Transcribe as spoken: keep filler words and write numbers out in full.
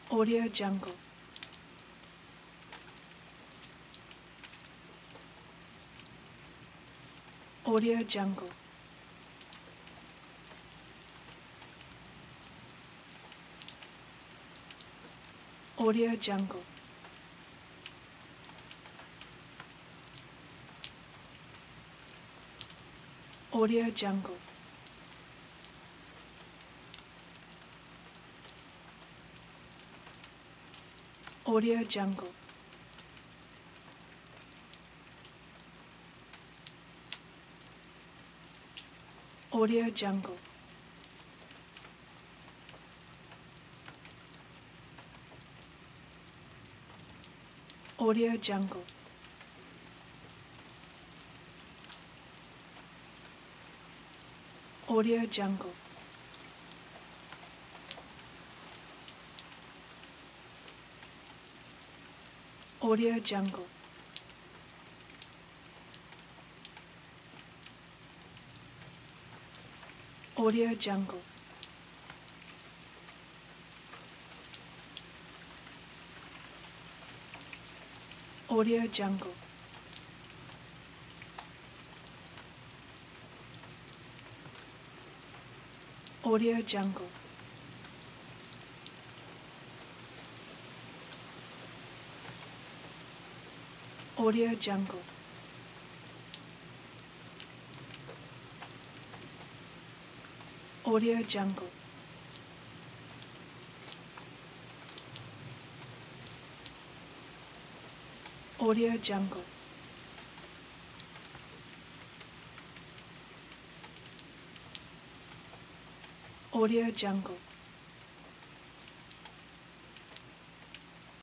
Audio Jungle. Audio Jungle. Audio Jungle. Audio Jungle. Audio Jungle. Audio Jungle. Audio Jungle. Audio Jungle. Audio Jungle. Audio Jungle. Audio Jungle. Audio Jungle. Audio Jungle. Audio Jungle. Audio Jungle. Audio Jungle.